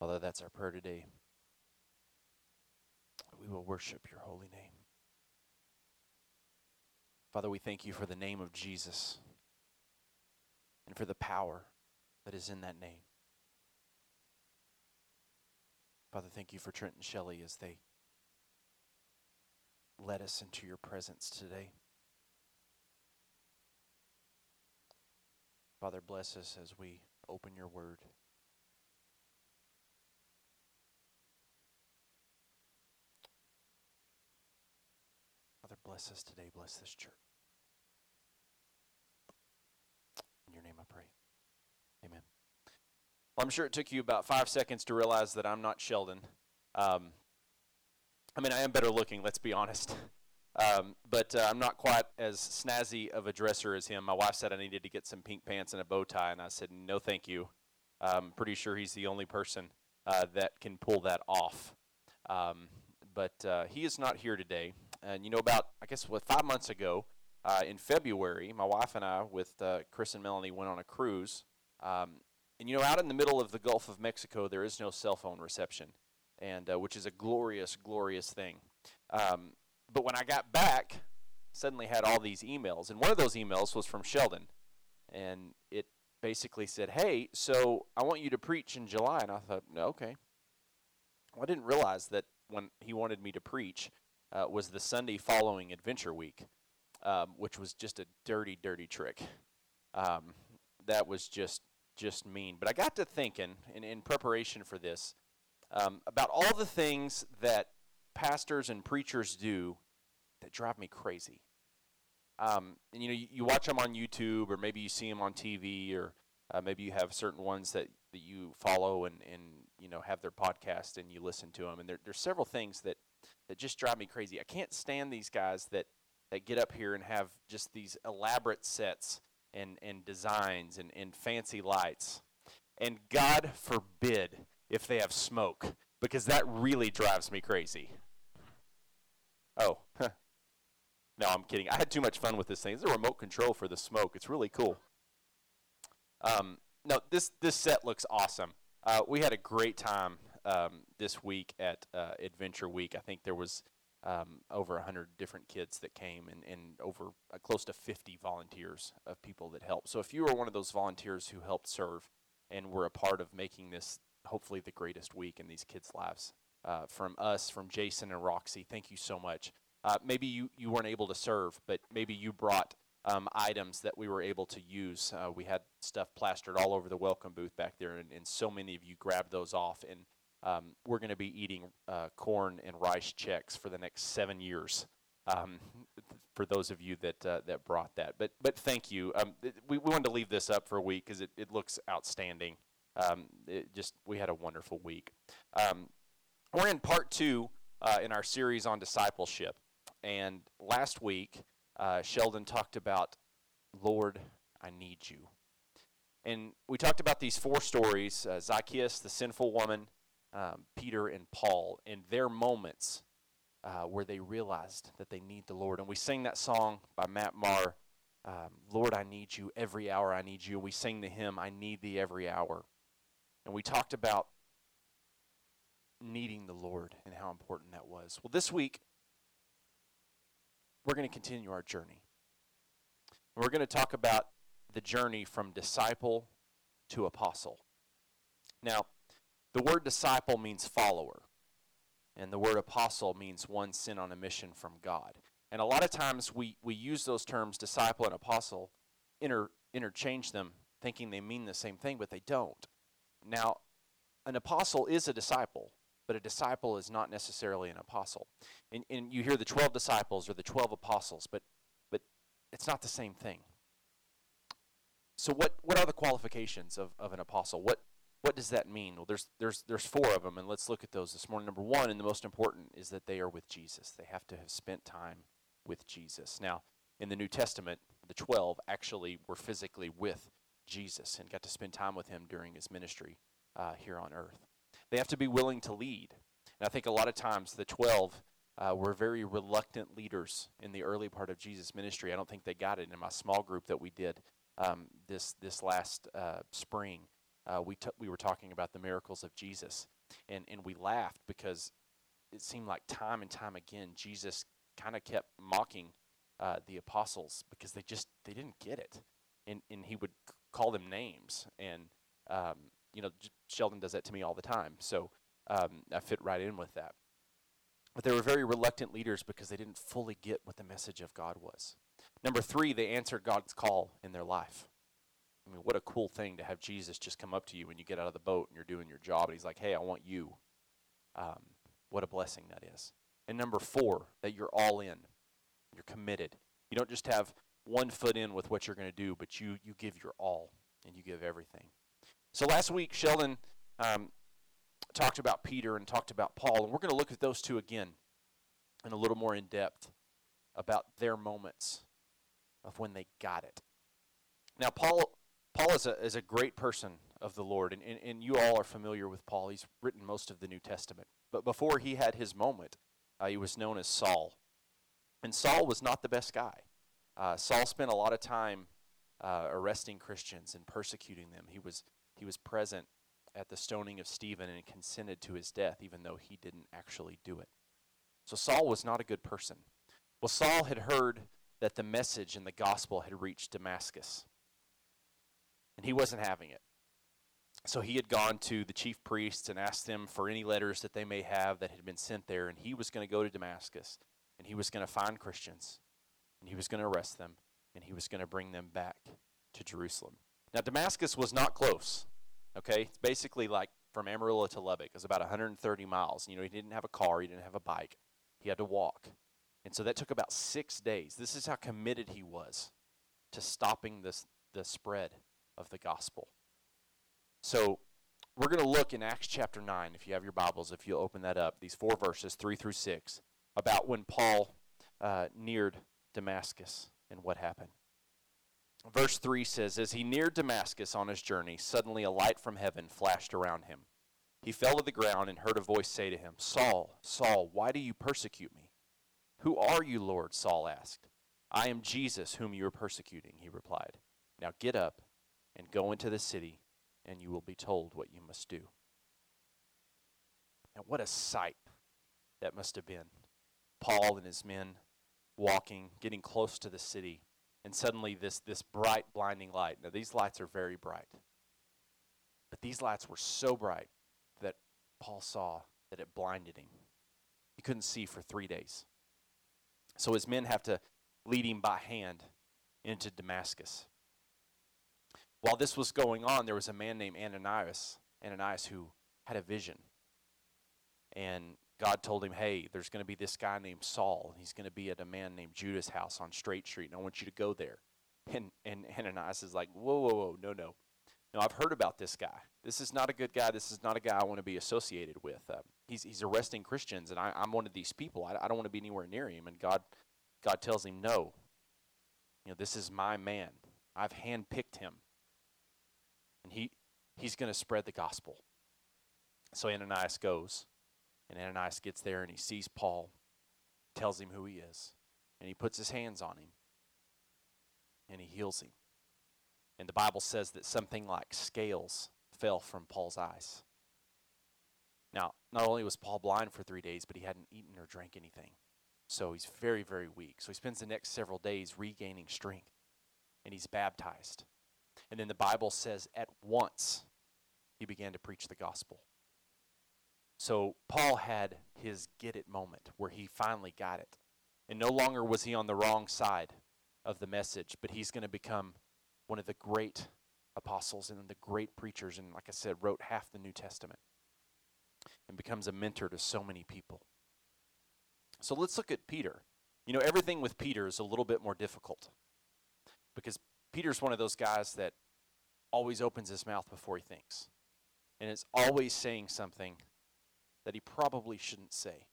Father, that's our prayer today. We will worship your holy name. Father, we thank you for the name of Jesus and for the power that is in that name. Father, thank you for Trent and Shelley as they led us into your presence today. Father, bless us as we open your word. Father, bless us today. Bless this church. In your name I pray. Amen. Well, I'm sure it took you about 5 seconds to realize that I'm not Sheldon. I am better looking, let's be honest. But I'm not quite as snazzy of a dresser as him. My wife said I needed to get some pink pants and a bow tie, and I said, no, thank you. I'm pretty sure he's the only person that can pull that off. But he is not here today. And about, 5 months ago, in February, my wife and I, with Chris and Melanie, went on a cruise. And out in the middle of the Gulf of Mexico, there is no cell phone reception, and which is a glorious, glorious thing. But when I got back, suddenly had all these emails, and one of those emails was from Sheldon, and it basically said, hey, so I want you to preach in July. And I thought, no, okay. Well, I didn't realize that when he wanted me to preach was the Sunday following Adventure Week, which was just a dirty, dirty trick. That was just mean. But I got to thinking, in preparation for this, about all the things that pastors and preachers do that drive me crazy. And you watch them on YouTube, or maybe you see them on TV, or maybe you have certain ones that you follow and have their podcast and you listen to them. And there's several things that just drive me crazy. I can't stand these guys that get up here and have just these elaborate sets and designs and fancy lights. And God forbid if they have smoke, because that really drives me crazy. Oh, no, I'm kidding. I had too much fun with this thing. There's a remote control for the smoke. It's really cool. No, this set looks awesome. We had a great time this week at Adventure Week. I think there was over 100 different kids that came, and over close to 50 volunteers of people that helped. So if you were one of those volunteers who helped serve and were a part of making this hopefully the greatest week in these kids' lives, from us, from Jason and Roxy, thank you so much. Maybe you weren't able to serve, but maybe you brought items that we were able to use. We had stuff plastered all over the welcome booth back there, and so many of you grabbed those off. And we're going to be eating corn and rice checks for the next 7 years. For those of you that brought that, but thank you. We wanted to leave this up for a week because it looks outstanding. We had a wonderful week. We're in part 2 in our series on discipleship, and last week Sheldon talked about, Lord, I need you. And we talked about these 4 stories, Zacchaeus, the sinful woman, Peter, and Paul, in their moments where they realized that they need the Lord. And we sang that song by Matt Maher, Lord, I need you, every hour I need you. And we sang the hymn, I need thee every hour. And we talked about needing the Lord and how important that was. Well, this week, we're going to continue our journey. We're going to talk about the journey from disciple to apostle. Now, the word disciple means follower, and the word apostle means one sent on a mission from God. And a lot of times we use those terms, disciple and apostle, interchange them, thinking they mean the same thing, but they don't. Now, an apostle is a disciple, but a disciple is not necessarily an apostle. And you hear the 12 disciples or the 12 apostles, but it's not the same thing. So what are the qualifications of an apostle? What does that mean? Well, there's 4 of them, and let's look at those this morning. Number 1, and the most important, is that they are with Jesus. They have to have spent time with Jesus. Now, in the New Testament, the 12 actually were physically with Jesus and got to spend time with him during his ministry here on earth. They have to be willing to lead. And I think a lot of times the 12 were very reluctant leaders in the early part of Jesus' ministry. I don't think they got it in my small group that we did this last spring. we were talking about the miracles of Jesus, and we laughed because it seemed like time and time again Jesus kind of kept mocking the apostles because they didn't get it, and he would call them names, and Sheldon does that to me all the time, so I fit right in with that. But they were very reluctant leaders because they didn't fully get what the message of God was. Number 3, they answered God's call in their life. I mean, what a cool thing to have Jesus just come up to you when you get out of the boat and you're doing your job, and he's like, hey, I want you. What a blessing that is. And number 4, that you're all in. You're committed. You don't just have one foot in with what you're going to do, but you give your all, and you give everything. So last week, Sheldon talked about Peter and talked about Paul, and we're going to look at those two again in a little more in depth about their moments of when they got it. Now, Paul is a great person of the Lord, and you all are familiar with Paul. He's written most of the New Testament. But before he had his moment, he was known as Saul. And Saul was not the best guy. Saul spent a lot of time arresting Christians and persecuting them. He was present at the stoning of Stephen and consented to his death, even though he didn't actually do it. So Saul was not a good person. Well, Saul had heard that the message and the gospel had reached Damascus, and he wasn't having it. So he had gone to the chief priests and asked them for any letters that they may have that had been sent there, and he was going to go to Damascus, and he was going to find Christians, and he was going to arrest them, and he was going to bring them back to Jerusalem. Now, Damascus was not close, okay? It's basically like from Amarillo to Lubbock. It was about 130 miles. You know, he didn't have a car. He didn't have a bike. He had to walk. And so that took about 6 days. This is how committed he was to stopping the spread of the gospel. So we're going to look in Acts chapter 9, if you have your Bibles, if you'll open that up, these 4 verses, 3 through 6, about when Paul neared Damascus and what happened. Verse 3 says, as he neared Damascus on his journey, suddenly a light from heaven flashed around him. He fell to the ground and heard a voice say to him, Saul, Saul, why do you persecute me? Who are you, Lord? Saul asked. I am Jesus, whom you are persecuting, he replied. Now get up and go into the city, and you will be told what you must do. Now what a sight that must have been. Paul and his men walking, getting close to the city, and suddenly this bright, blinding light. Now these lights are very bright. But these lights were so bright that Paul saw that it blinded him. He couldn't see for 3 days. So his men have to lead him by hand into Damascus. While this was going on, there was a man named Ananias who had a vision. And God told him, hey, there's going to be this guy named Saul, and he's going to be at a man named Judas' house on Straight Street, and I want you to go there. And Ananias is like, whoa, no. No, I've heard about this guy. This is not a good guy. This is not a guy I want to be associated with. He's arresting Christians, and I'm one of these people. I don't want to be anywhere near him. And God tells him, no. This is my man. I've handpicked him. And he's going to spread the gospel. So Ananias goes, and Ananias gets there, and he sees Paul, tells him who he is, and he puts his hands on him, and he heals him. And the Bible says that something like scales fell from Paul's eyes. Now, not only was Paul blind for 3 days, but he hadn't eaten or drank anything. So he's very, very weak. So he spends the next several days regaining strength, and he's baptized. And then the Bible says at once he began to preach the gospel. So Paul had his get it moment where he finally got it. And no longer was he on the wrong side of the message, but he's going to become one of the great apostles and the great preachers, and like I said, wrote half the New Testament and becomes a mentor to so many people. So let's look at Peter. Everything with Peter is a little bit more difficult because Peter's one of those guys that always opens his mouth before he thinks, and is always saying something that he probably shouldn't say.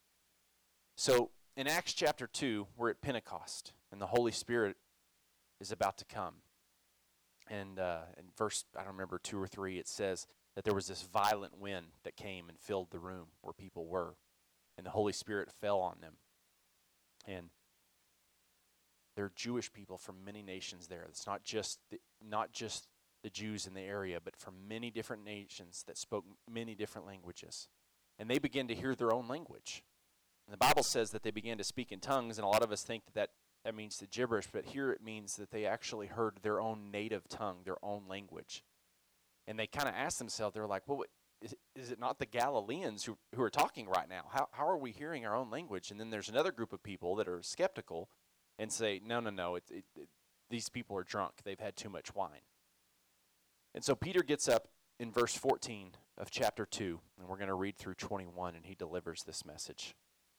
So in Acts chapter 2, we're at Pentecost, and the Holy Spirit is about to come. And in verse, I don't remember, 2 or 3, it says that there was this violent wind that came and filled the room where people were, and the Holy Spirit fell on them. And there are Jewish people from many nations there. It's not just the Jews in the area, but from many different nations that spoke many different languages. And they began to hear their own language. And the Bible says that they began to speak in tongues, and a lot of us think that means the gibberish, but here it means that they actually heard their own native tongue, their own language. And they kind of asked themselves, they're like, well, is it not the Galileans who are talking right now? How are we hearing our own language? And then there's another group of people that are skeptical and say, no, these people are drunk. They've had too much wine. And so Peter gets up in verse 14 of chapter 2, and we're going to read through 21, and he delivers this message.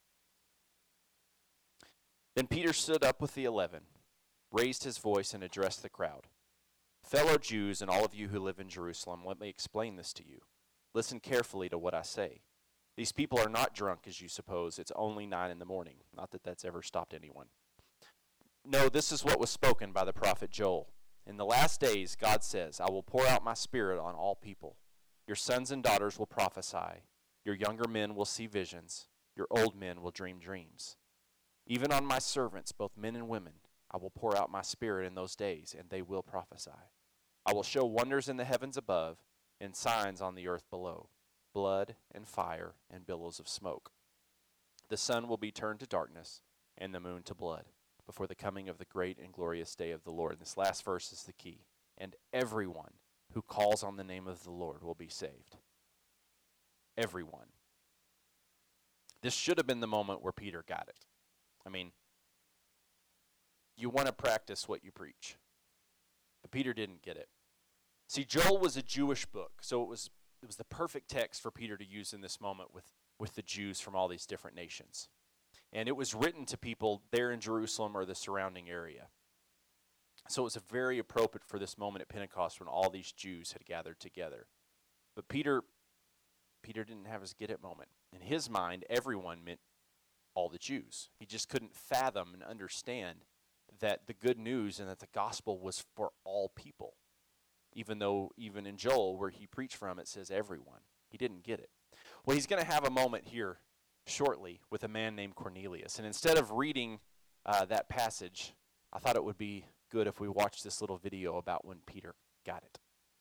Then Peter stood up with the 11, raised his voice, and addressed the crowd. Fellow Jews and all of you who live in Jerusalem, let me explain this to you. Listen carefully to what I say. These people are not drunk, as you suppose. It's only 9 a.m. Not that that's ever stopped anyone. No, this is what was spoken by the prophet Joel. In the last days, God says, I will pour out my spirit on all people. Your sons and daughters will prophesy. Your younger men will see visions. Your old men will dream dreams. Even on my servants, both men and women, I will pour out my spirit in those days, and they will prophesy. I will show wonders in the heavens above and signs on the earth below, blood and fire and billows of smoke. The sun will be turned to darkness and the moon to blood before the coming of the great and glorious day of the Lord. And this last verse is the key. And everyone who calls on the name of the Lord will be saved. Everyone. This should have been the moment where Peter got it. I mean, you want to practice what you preach. But Peter didn't get it. See, Joel was a Jewish book, so it was the perfect text for Peter to use in this moment with the Jews from all these different nations. And it was written to people there in Jerusalem or the surrounding area. So it was very appropriate for this moment at Pentecost when all these Jews had gathered together. But Peter didn't have his get it moment. In his mind, everyone meant all the Jews. He just couldn't fathom and understand that the good news and that the gospel was for all people. Even though, even in Joel, where he preached from, it says everyone. He didn't get it. Well, he's going to have a moment here shortly with a man named Cornelius. And instead of reading that passage, I thought it would be good if we watched this little video about when Peter got it.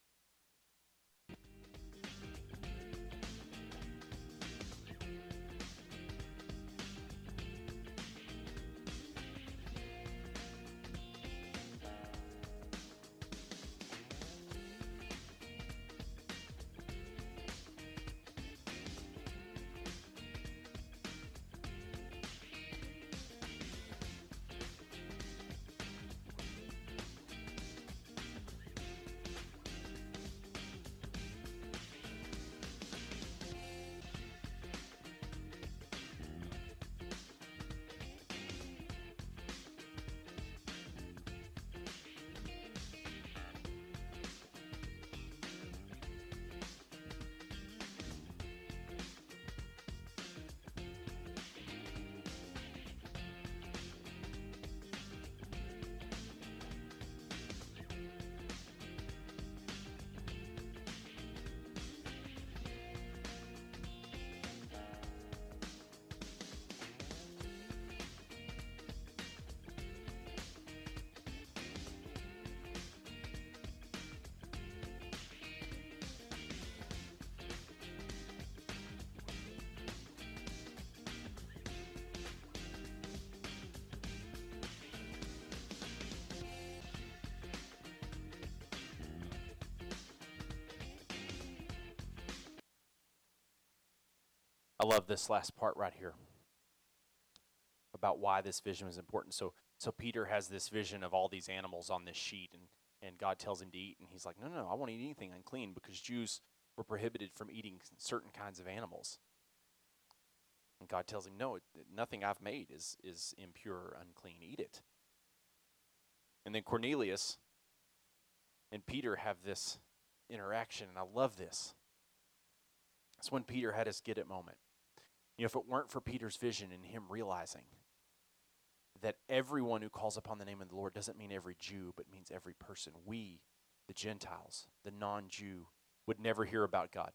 I love this last part right here about why this vision was important. So Peter has this vision of all these animals on this sheet, and God tells him to eat, and he's like, no, I won't eat anything unclean, because Jews were prohibited from eating certain kinds of animals. And God tells him, no, nothing I've made is impure or unclean. Eat it. And then Cornelius and Peter have this interaction, and I love this. It's when Peter had his get it moment. You know, if it weren't for Peter's vision and him realizing that everyone who calls upon the name of the Lord doesn't mean every Jew, but means every person. We, the Gentiles, the non-Jew, would never hear about God.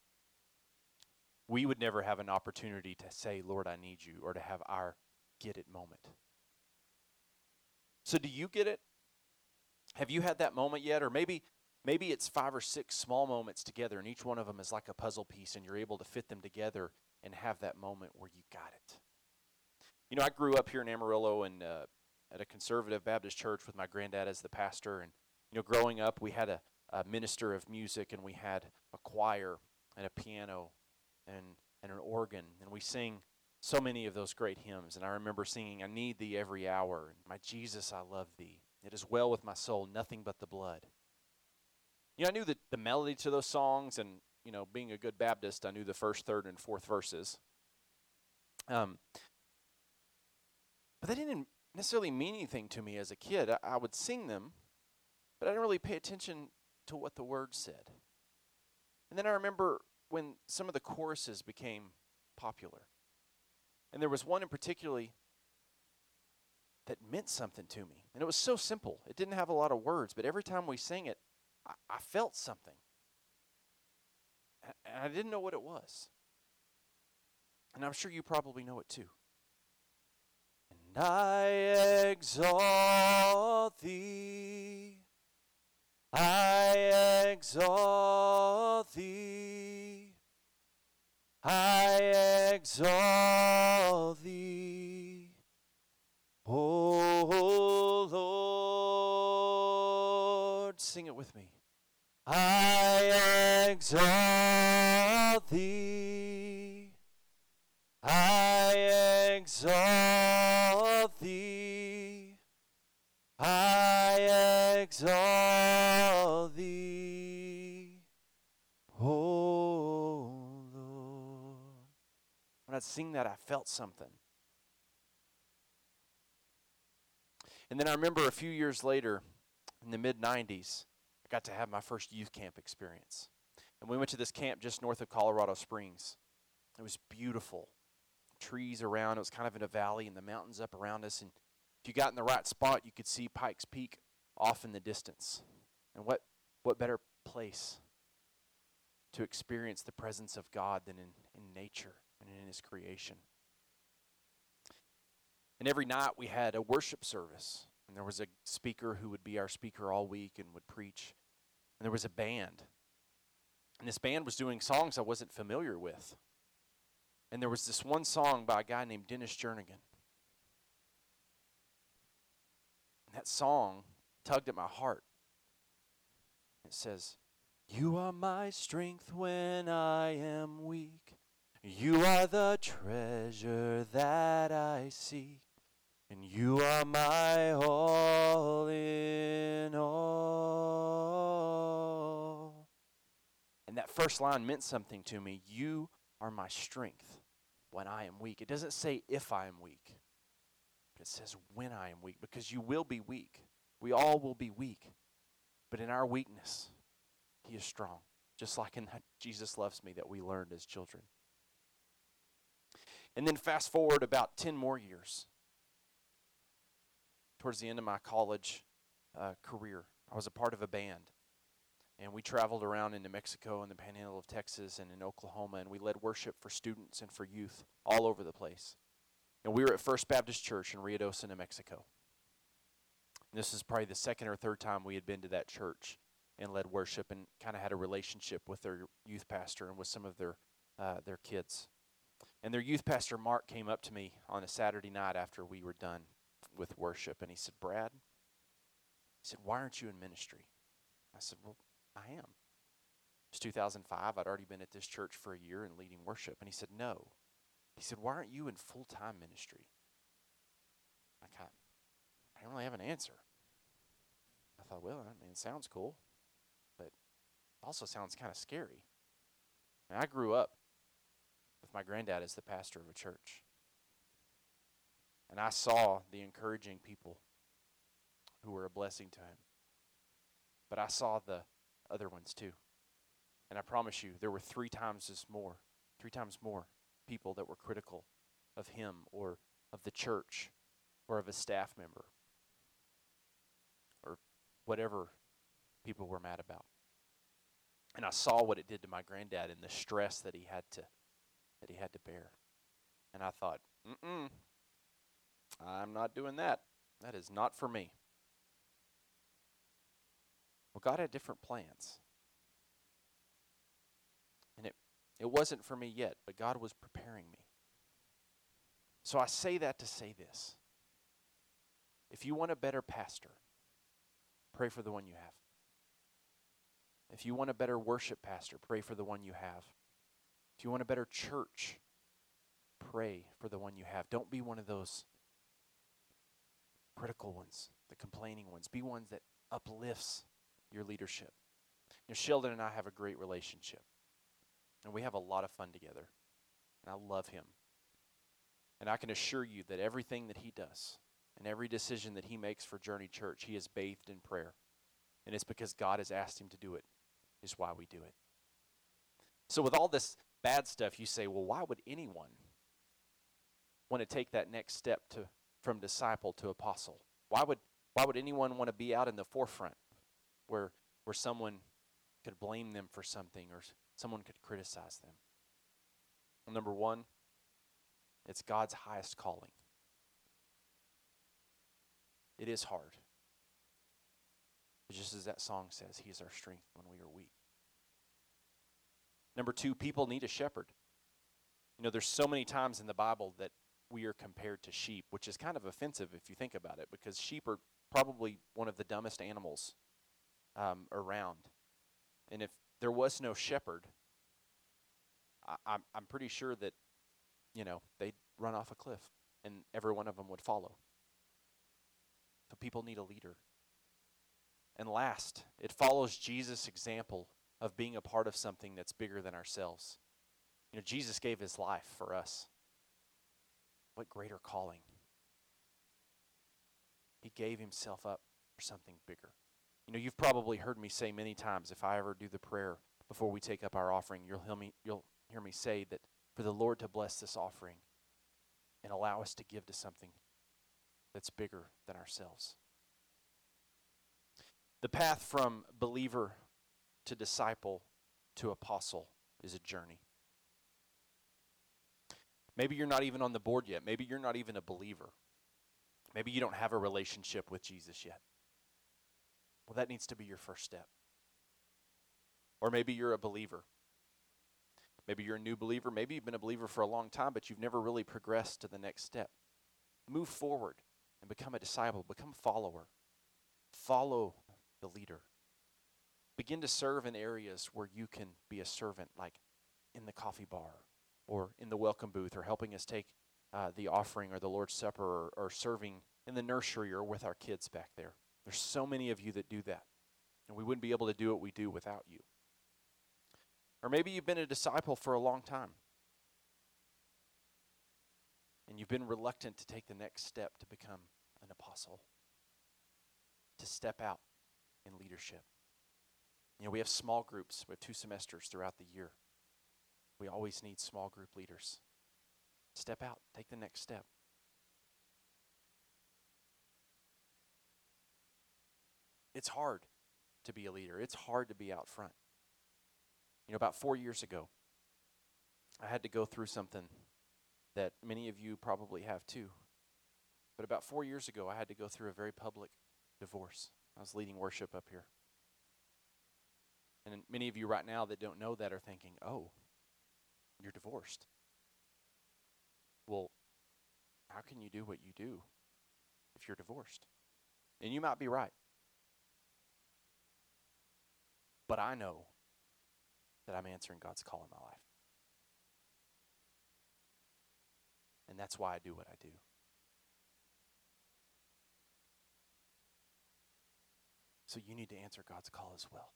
We would never have an opportunity to say, Lord, I need you, or to have our get it moment. So do you get it? Have you had that moment yet? Or maybe Maybe it's 5 or 6 small moments together, and each one of them is like a puzzle piece, and you're able to fit them together and have that moment where you got it. You know, I grew up here in Amarillo and at a conservative Baptist church with my granddad as the pastor. And, you know, growing up, we had a minister of music, and we had a choir and a piano and an organ. And we sing so many of those great hymns. And I remember singing, I need thee every hour. And my Jesus, I love thee. It is well with my soul, nothing but the blood. You know, I knew the melody to those songs. And, you know, being a good Baptist, I knew the first, third, and fourth verses. But they didn't necessarily mean anything to me as a kid. I would sing them, but I didn't really pay attention to what the words said. And then I remember when some of the choruses became popular. And there was one in particular that meant something to me. And it was so simple. It didn't have a lot of words, but every time we sang it, I felt something. And I didn't know what it was. And I'm sure you probably know it too. And I exalt thee, I exalt thee, I exalt thee, O Lord. Sing it with me. I exalt thee, I exalt thee, I exalt thee, O Lord. When I'd sing that, I felt something. And then I remember a few years later, in the mid-90s, I got to have my first youth camp experience. And we went to this camp just north of Colorado Springs. It was beautiful. Trees around. It was kind of in a valley and the mountains up around us. And if you got in the right spot, you could see Pikes Peak off in the distance. And what better place to experience the presence of God than in nature and in His creation. And every night we had a worship service. And there was a speaker who would be our speaker all week and would preach. And there was a band. And this band was doing songs I wasn't familiar with. And there was this one song by a guy named Dennis Jernigan. And that song tugged at my heart. It says, you are my strength when I am weak. You are the treasure that I seek. And you are my all in all. And that first line meant something to me. You are my strength when I am weak. It doesn't say if I am weak, but it says when I am weak, because you will be weak. We all will be weak. But in our weakness, He is strong, just like in that Jesus loves me that we learned as children. And then fast forward about 10 more years. Towards the end of my college career, I was a part of a band. And we traveled around into Mexico and the Panhandle of Texas and in Oklahoma, and we led worship for students and for youth all over the place. And we were at First Baptist Church in Ruidoso, New Mexico. And this is probably the second or third time we had been to that church and led worship and kind of had a relationship with their youth pastor and with some of their kids. And their youth pastor, Mark, came up to me on a Saturday night after we were done with worship, and he said, Brad, he said, why aren't you in ministry? I said, well, I am. It was 2005. I'd already been at this church for a year and leading worship. And he said, no. He said, why aren't you in full-time ministry? I didn't really have an answer. I thought, well, I mean, it sounds cool, but also sounds kind of scary. And I grew up with my granddad as the pastor of a church. And I saw the encouraging people who were a blessing to him. But I saw the other ones too. And I promise you, there were three times more people that were critical of him or of the church or of a staff member or whatever people were mad about. And I saw what it did to my granddad and the stress that he had to bear. And I thought, I'm not doing that. That is not for me. Well, God had different plans. And it wasn't for me yet, but God was preparing me. So I say that to say this. If you want a better pastor, pray for the one you have. If you want a better worship pastor, pray for the one you have. If you want a better church, pray for the one you have. Don't be one of those critical ones, the complaining ones. Be ones that uplifts your leadership. You know, Sheldon and I have a great relationship, and we have a lot of fun together, and I love him. And I can assure you that everything that he does and every decision that he makes for Journey Church, he is bathed in prayer. And it's because God has asked him to do it, is why we do it. So with all this bad stuff, you say, well, why would anyone want to take that next step from disciple to apostle? Why would anyone want to be out in the forefront where someone could blame them for something or someone could criticize them? Well, number one, it's God's highest calling. It is hard. But just as that song says, he is our strength when we are weak. Number two, people need a shepherd. You know, there's so many times in the Bible that we are compared to sheep, which is kind of offensive if you think about it, because sheep are probably one of the dumbest animals around. And if there was no shepherd, I'm pretty sure that, you know, they'd run off a cliff and every one of them would follow. So people need a leader. And last, it follows Jesus' example of being a part of something that's bigger than ourselves. You know, Jesus gave his life for us. What greater calling? He gave himself up for something bigger. You know, you've probably heard me say many times, if I ever do the prayer before we take up our offering, you'll hear me say that for the Lord to bless this offering and allow us to give to something that's bigger than ourselves. The path from believer to disciple to apostle is a journey. Maybe you're not even on the board yet. Maybe you're not even a believer. Maybe you don't have a relationship with Jesus yet. Well, that needs to be your first step. Or maybe you're a believer. Maybe you're a new believer. Maybe you've been a believer for a long time, but you've never really progressed to the next step. Move forward and become a disciple. Become a follower. Follow the leader. Begin to serve in areas where you can be a servant, like in the coffee bar or in the welcome booth or helping us take the offering or the Lord's Supper or serving in the nursery or with our kids back there. There's so many of you that do that, and we wouldn't be able to do what we do without you. Or maybe you've been a disciple for a long time, and you've been reluctant to take the next step to become an apostle, to step out in leadership. You know, we have small groups. We have 2 semesters throughout the year. We always need small group leaders. Step out. Take the next step. It's hard to be a leader. It's hard to be out front. You know, about 4 years ago, I had to go through something that many of you probably have too. But about 4 years ago, I had to go through a very public divorce. I was leading worship up here. And many of you right now that don't know that are thinking, oh, you're divorced. Well, how can you do what you do if you're divorced? And you might be right. But I know that I'm answering God's call in my life. And that's why I do what I do. So you need to answer God's call as well.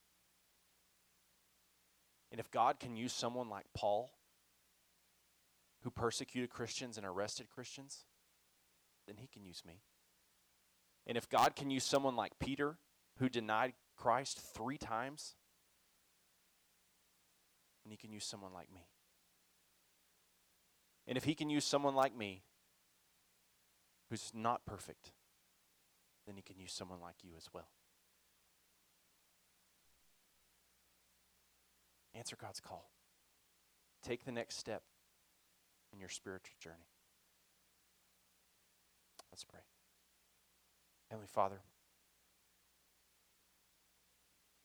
And if God can use someone like Paul, who persecuted Christians and arrested Christians, then he can use me. And if God can use someone like Peter, who denied Christ 3 times, then he can use someone like me. And if he can use someone like me, who's not perfect, then he can use someone like you as well. Answer God's call. Take the next step in your spiritual journey. Let's pray. Heavenly Father,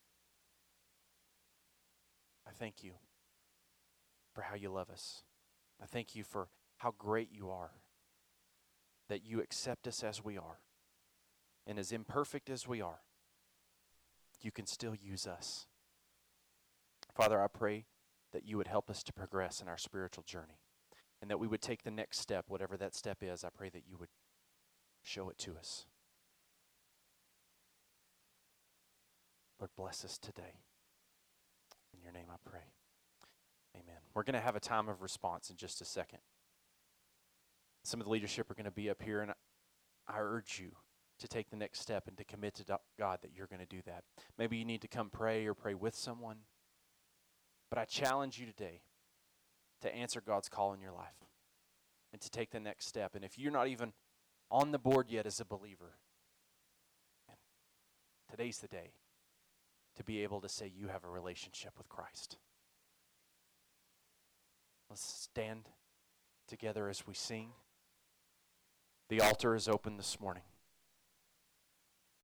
I thank you for how you love us. I thank you for how great you are, that you accept us as we are. And as imperfect as we are, you can still use us. Father, I pray that you would help us to progress in our spiritual journey and that we would take the next step, whatever that step is. I pray that you would show it to us. Lord, bless us today. In your name I pray. Amen. We're going to have a time of response in just a second. Some of the leadership are going to be up here, and I urge you to take the next step and to commit to God that you're going to do that. Maybe you need to come pray or pray with someone. But I challenge you today to answer God's call in your life and to take the next step. And if you're not even on the board yet as a believer, today's the day to be able to say you have a relationship with Christ. Let's stand together as we sing. The altar is open this morning.